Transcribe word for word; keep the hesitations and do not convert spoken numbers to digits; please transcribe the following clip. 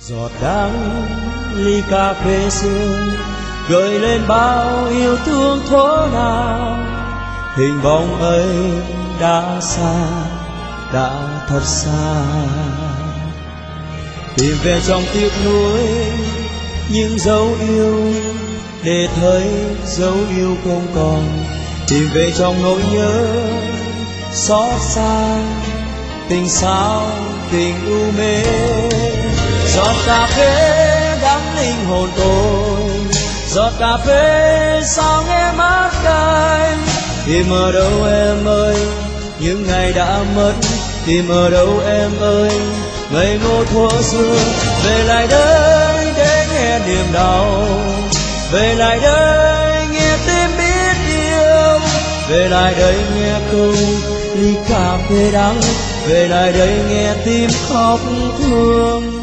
Giọt đắng ly cà phê sương gợi lên bao yêu thương thuở nào. Hình bóng ấy đã xa, đã thật xa. Tìm về trong tiếc nuối những dấu yêu, để thấy dấu yêu không còn. Tìm về trong nỗi nhớ xót xa, tình sao tình u mê. Giọt cà phê đắng linh hồn tôi, giọt cà phê sao nghe mát cay. Tìm ở đâu em ơi những ngày đã mất, tìm ở đâu em ơi ngây ngô thuở xưa. Về lại đây để nghe niềm đau, về lại đây nghe tim biết yêu. Về lại đây nghe câu ly cà phê đắng, về lại đây nghe tim khóc thương.